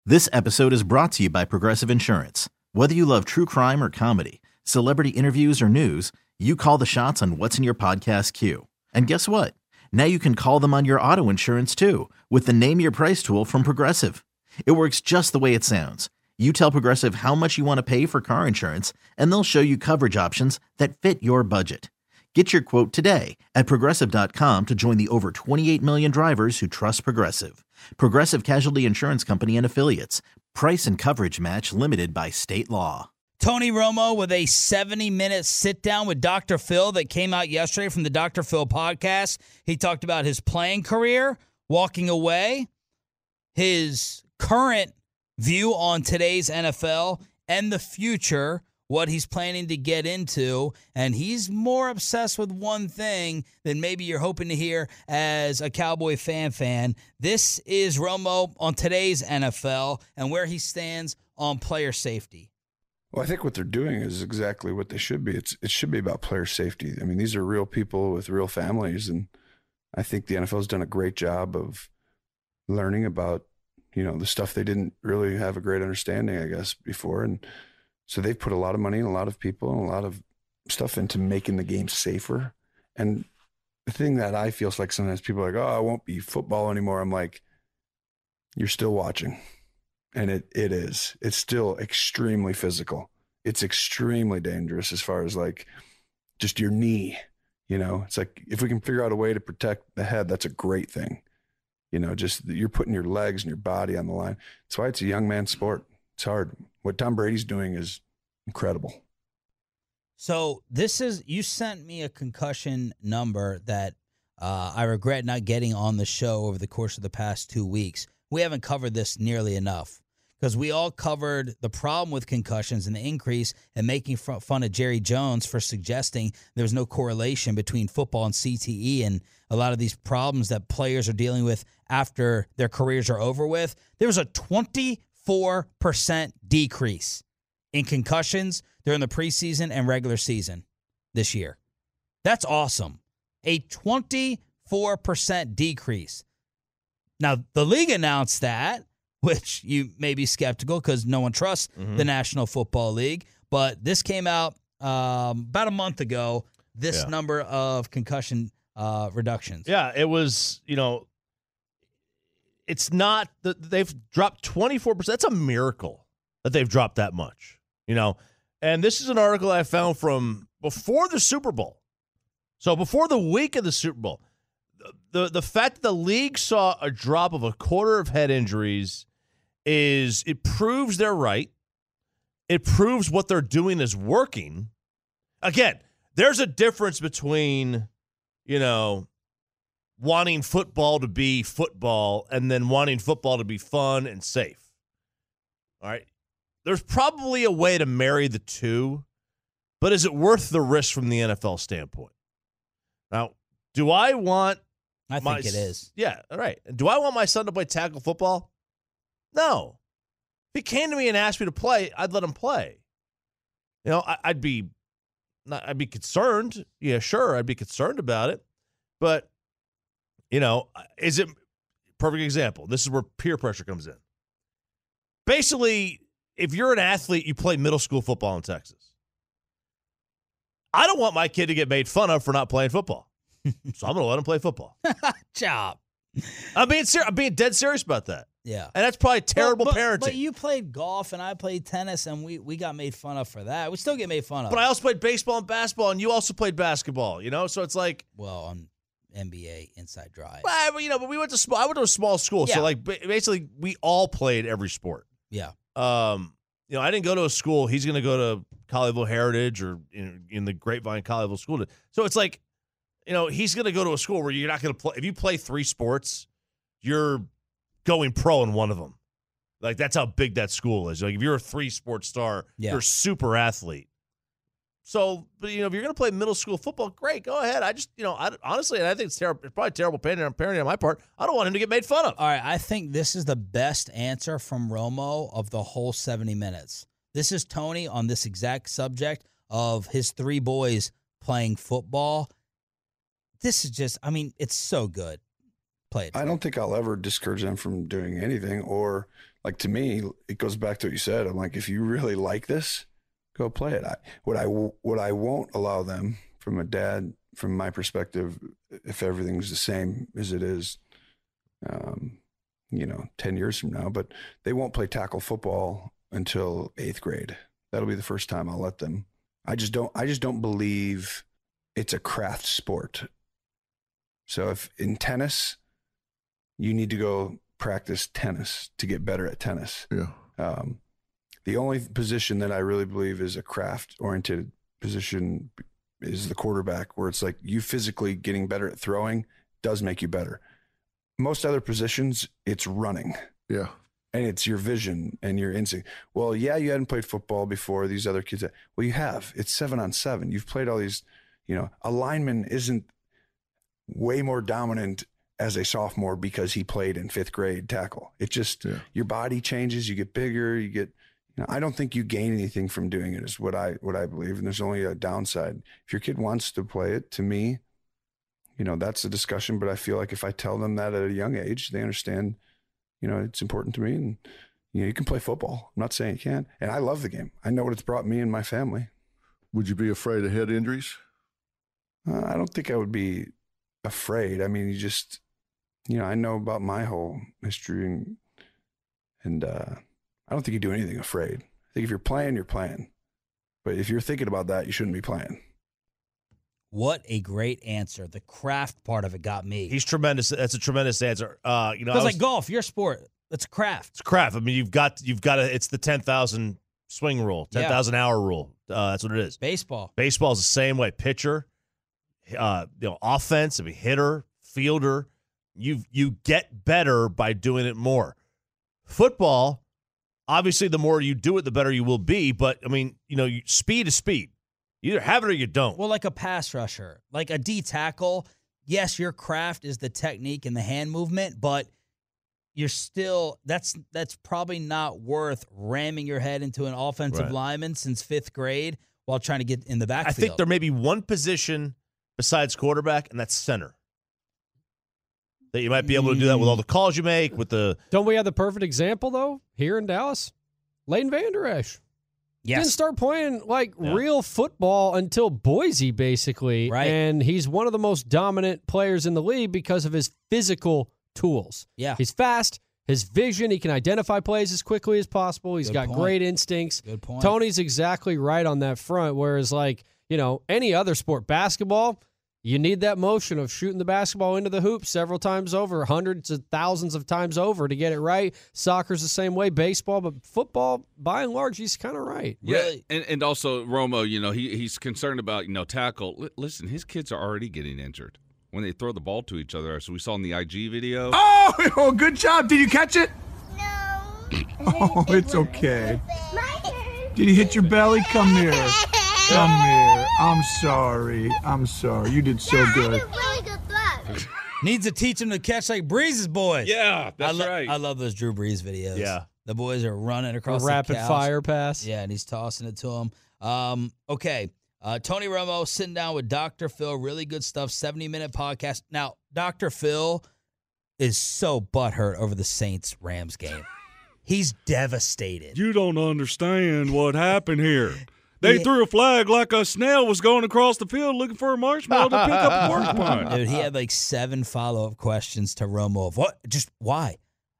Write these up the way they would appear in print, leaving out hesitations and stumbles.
This episode is brought to you by Progressive Insurance. Whether you love true crime or comedy, celebrity interviews or news, you call the shots on what's in your podcast queue. And guess what? Now you can call them on your auto insurance too with the Name Your Price tool from Progressive. It works just the way it sounds. You tell Progressive how much you want to pay for car insurance, and they'll show you coverage options that fit your budget. Get your quote today at Progressive.com to join the over 28 million drivers who trust Progressive. Progressive Casualty Insurance Company and Affiliates. Price and coverage match limited by state law. Tony Romo with a 70-minute sit-down with Dr. Phil that came out yesterday from the Dr. Phil podcast. He talked about his playing career, walking away, his current view on today's NFL, and the future, what he's planning to get into. And he's more obsessed with one thing than maybe you're hoping to hear as a Cowboy fan. This is Romo on today's NFL and where he stands on player safety. Well, I think what they're doing is exactly what they should be. It should be about player safety. I mean, these are real people with real families, and I think the NFL has done a great job of learning about, the stuff they didn't really have a great understanding, I guess, before. And so they've put a lot of money and a lot of people and a lot of stuff into making the game safer. And the thing that I feel is like sometimes people are like, oh, it won't be football anymore. I'm like, you're still watching. And it is. It's still extremely physical. It's extremely dangerous as far as like just your knee. It's like if we can figure out a way to protect the head, that's a great thing. Just you're putting your legs and your body on the line. That's why it's a young man's sport. It's hard. What Tom Brady's doing is incredible. So you sent me a concussion number that I regret not getting on the show over the course of the past 2 weeks. We haven't covered this nearly enough because we all covered the problem with concussions and the increase and making fun of Jerry Jones for suggesting there was no correlation between football and CTE and a lot of these problems that players are dealing with after their careers are over with. There was a 24% decrease in concussions during the preseason and regular season this year. That's awesome. A 24% decrease. Now, the league announced that, which you may be skeptical because no one trusts the National Football League. But this came out about a month ago, this number of concussion reductions. Yeah, it was, it's not that they've dropped 24%. That's a miracle that they've dropped that much, And this is an article I found from before the Super Bowl. So before the week of the Super Bowl. The fact that the league saw a drop of a quarter of head injuries it proves they're right. It proves what they're doing is working. Again, there's a difference between, wanting football to be football and then wanting football to be fun and safe. All right. There's probably a way to marry the two, but is it worth the risk from the NFL standpoint? Now, do I want I think it is. Yeah, all right. Do I want my son to play tackle football? No. If he came to me and asked me to play, I'd let him play. I'd be concerned. Yeah, sure, I'd be concerned about it. But, is it perfect example? This is where peer pressure comes in. Basically, if you're an athlete, you play middle school football in Texas. I don't want my kid to get made fun of for not playing football. So I'm going to let him play football. Job. I'm being dead serious about that. Yeah. And that's probably terrible parenting. But you played golf and I played tennis and we got made fun of for that. We still get made fun of. But I also played baseball and basketball and you also played basketball, So it's like. Well, on NBA Inside Drive. Well, but we went to I went to a small school. Yeah. So basically we all played every sport. Yeah. I didn't go to a school. He's going to go to Colleyville Heritage or in the Grapevine Colleyville School. So it's like, he's going to go to a school where you're not going to play. If you play 3 sports, you're going pro in one of them. Like, that's how big that school is. Like, if you're a 3-sport star, you're a super athlete. So, but, if you're going to play middle school football, great, go ahead. I just, honestly, and I think it's terrible. It's probably terrible parenting on my part. I don't want him to get made fun of. All right, I think this is the best answer from Romo of the whole 70 minutes. This is Tony on this exact subject of his 3 boys playing football. This is just, it's so good. Play it. I don't think I'll ever discourage them from doing anything or like, to me, it goes back to what you said. I'm like, if you really like this, go play it. What I won't allow them, from a dad, from my perspective, if everything's the same as it is, 10 years from now, but they won't play tackle football until 8th grade. That'll be the first time I'll let them. I just don't believe it's a craft sport. So if in tennis, you need to go practice tennis to get better at tennis. Yeah. The only position that I really believe is a craft-oriented position is the quarterback, where it's like you physically getting better at throwing does make you better. Most other positions, it's running. Yeah. And it's your vision and your instinct. Well, yeah, you hadn't played football before. These other kids, well, you have. It's 7-on-7. You've played all these, a lineman isn't way more dominant as a sophomore because he played in 5th grade tackle. It just, your body changes, you get bigger, you get, I don't think you gain anything from doing it, is what I believe. And there's only a downside. If your kid wants to play it, to me, that's a discussion. But I feel like if I tell them that at a young age, they understand, it's important to me. And, you can play football. I'm not saying you can't. And I love the game. I know what it's brought me and my family. Would you be afraid of head injuries? I don't think I would be afraid. I mean, you just, I know about my whole history, and I don't think you do anything afraid. I think if you're playing, you're playing. But if you're thinking about that, you shouldn't be playing. What a great answer. The craft part of it got me. He's tremendous. That's a tremendous answer. Because like golf, your sport, it's a craft. It's a craft. I mean, you've got to, it's the 10,000 swing rule, 10,000 hour rule. That's what it is. Baseball is the same way. Pitcher, offense, hitter, fielder. You get better by doing it more. Football, obviously, the more you do it, the better you will be. But, I mean, speed is speed. You either have it or you don't. Well, like a pass rusher, like a D tackle, yes, your craft is the technique and the hand movement, but you're still, that's probably not worth ramming your head into an offensive lineman since 5th grade while trying to get in the backfield. I think there may be one position besides quarterback, and that's center. That you might be able to do that with all the calls you make, with the... Don't we have the perfect example, though, here in Dallas? Leighton Vander Esch. Yes. Didn't start playing real football until Boise, basically. Right. And he's one of the most dominant players in the league because of his physical tools. Yeah. He's fast, his vision, he can identify plays as quickly as possible. He's got great instincts. Good point. Tony's exactly right on that front, whereas any other sport, basketball, you need that motion of shooting the basketball into the hoop several times over, hundreds of thousands of times over to get it right. Soccer's the same way, baseball, but football, by and large, he's kind of right. Yeah, Really? and also Romo, he's concerned about tackle. Listen, his kids are already getting injured when they throw the ball to each other. So we saw in the IG video. Oh, good job. Did you catch it? No. Oh, it's okay. Did you hit your belly? Come here. Come here. I'm sorry. You did so good. I had a really good throw. Needs to teach him to catch like Breeze's boys. Yeah, that's right. I love those Drew Brees videos. Yeah. The boys are running across A the rapid couch. fire pass. Yeah, and he's tossing it to him. Okay. Tony Romo sitting down with Dr. Phil. Really good stuff. 70-minute podcast. Now, Dr. Phil is so butthurt over the Saints-Rams game. He's devastated. You don't understand what happened here. They threw a flag like a snail was going across the field looking for a marshmallow to pick up a porcupine. Dude, he had like 7 follow-up questions to Romo of what? Just why?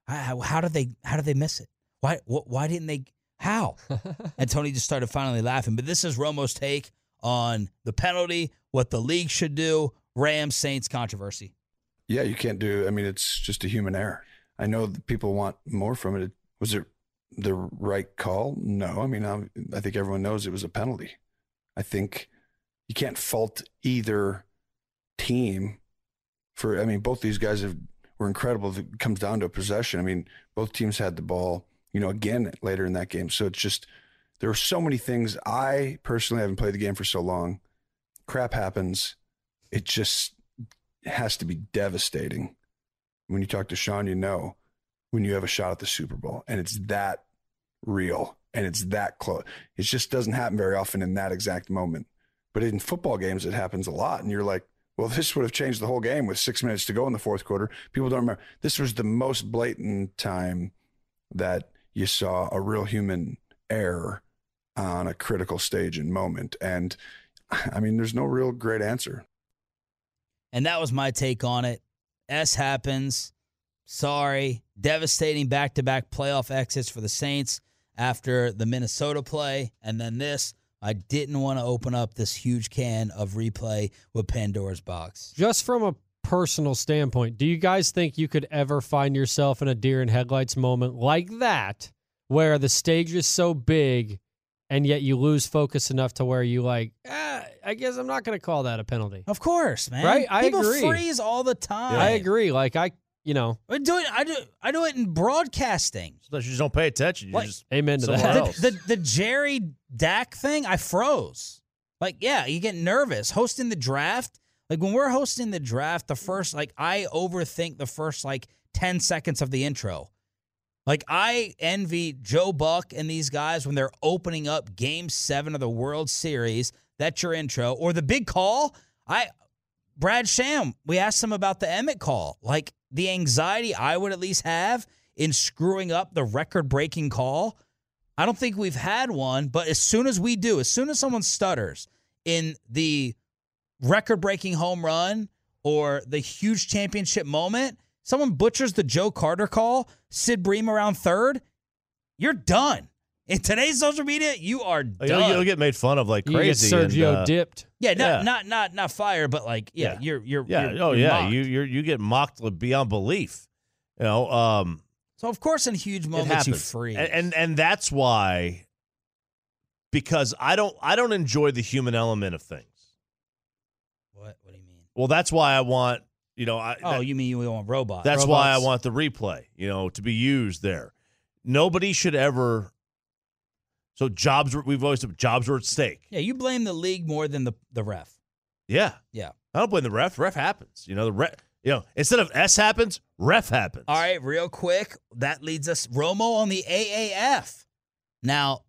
How did they miss it? Why didn't they? How? And Tony just started finally laughing. But this is Romo's take on the penalty, what the league should do, Rams Saints controversy. Yeah, you can't do. I mean, it's just a human error. I know that people want more from it. Was it the right call? No. I mean, I think everyone knows it was a penalty. I think you can't fault either team for. I mean, both these guys were incredible. If it comes down to a possession, I mean, both teams had the ball. Again later in that game. So it's just there were so many things. I personally haven't played the game for so long. Crap happens. It just has to be devastating. When you talk to Sean, when you have a shot at the Super Bowl and it's that real and it's that close. It just doesn't happen very often in that exact moment. But in football games, it happens a lot. And you're like, well, this would have changed the whole game with 6 minutes to go in the fourth quarter. People don't remember. This was the most blatant time that you saw a real human error on a critical stage and moment. And I mean, there's no real great answer. And that was my take on it. S happens. Sorry. Devastating back-to-back playoff exits for the Saints after the Minnesota play. And then this, I didn't want to open up this huge can of replay with Pandora's box. Just from a personal standpoint, do you guys think you could ever find yourself in a deer in headlights moment like that, where the stage is so big and yet you lose focus enough to where you I guess I'm not going to call that a penalty? Of course, man. Right? I People agree. freeze all the time. I agree. I do it in broadcasting. So you just don't pay attention. You just amen to somewhere that. else. The Jerry Dak thing, I froze. You get nervous. Hosting the draft, when we're hosting the draft, the first, I overthink the first, 10 seconds of the intro. I envy Joe Buck and these guys when they're opening up Game 7 of the World Series. That's your intro. Or the big call. Brad Sham, we asked him about the Emmett call. The anxiety I would at least have in screwing up the record-breaking call. I don't think we've had one, but as soon as we do, as soon as someone stutters in the record-breaking home run or the huge championship moment, someone butchers the Joe Carter call, Sid Bream around third, you're done. In today's social media, you are done. You'll get made fun of like You get crazy. Sergio dipped. Yeah, not fired, but you're mocked. You get mocked beyond belief. So of course, in huge moments, you freeze, and that's why. Because I don't enjoy the human element of things. What do you mean? Well, that's why I want you mean we want robots? That's why I want the replay, to be used there. Nobody should ever. So we've always said jobs were at stake. Yeah, you blame the league more than the ref. Yeah. Yeah. I don't blame the ref. Ref happens. Instead of S happens, ref happens. All right, real quick. That leads us Romo on the AAF. Now,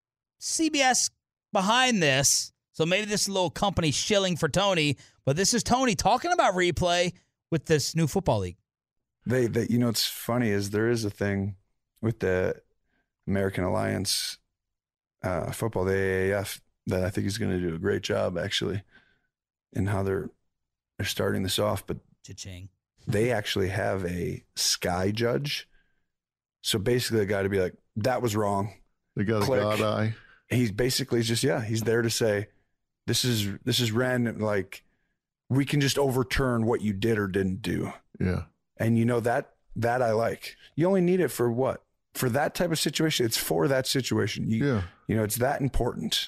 CBS behind this, so maybe this is a little company shilling for Tony, but this is Tony talking about replay with this new football league. They what's funny is there is a thing with the American Alliance football, the AAF, that I think is going to do a great job actually in how they're starting this off. But Cha-ching. They actually have a sky judge. So basically the guy to be like, that was wrong. They got Click. a God eye. He's basically just, he's there to say, this is random. We can just overturn what you did or didn't do. Yeah. And that I like. You only need it for what? For that type of situation. It's for that situation. It's that important.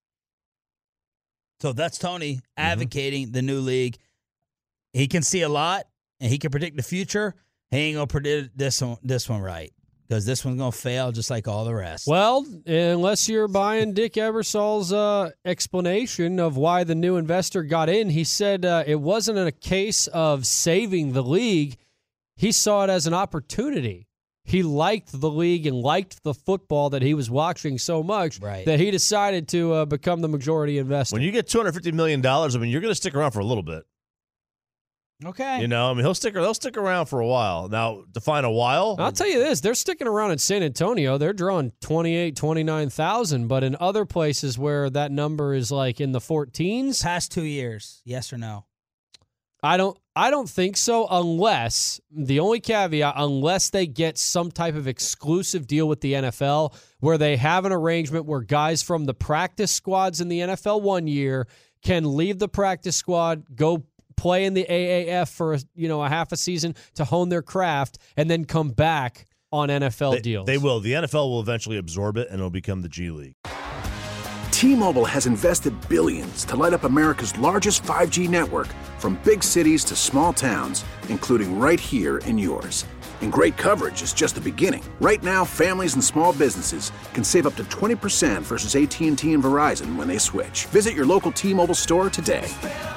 So that's Tony advocating the new league. He can see a lot and he can predict the future. He ain't gonna predict this one right, because this one's gonna fail just like all the rest. Well, unless you're buying Dick Ebersol's explanation of why the new investor got in, he said it wasn't a case of saving the league. He saw it as an opportunity. He liked the league and liked the football that he was watching so much that he decided to become the majority investor. When you get $250 million, you're going to stick around for a little bit. Okay. They'll stick around for a while. Now, define a while. I'll tell you this, they're sticking around in San Antonio. They're drawing 29,000, but in other places where that number is in the 14s. Past 2 years, yes or no? I don't think so, unless they get some type of exclusive deal with the NFL where they have an arrangement where guys from the practice squads in the NFL 1 year can leave the practice squad, go play in the AAF for a half a season to hone their craft, and then come back on NFL deals. They will. The NFL will eventually absorb it, and it'll become the G League. T-Mobile has invested billions to light up America's largest 5G network, from big cities to small towns, including right here in yours. And great coverage is just the beginning. Right now, families and small businesses can save up to 20% versus AT&T and Verizon when they switch. Visit your local T-Mobile store today.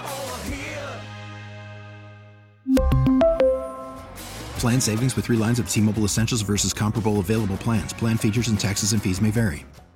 Plan savings with 3 lines of T-Mobile Essentials versus comparable available plans. Plan features and taxes and fees may vary.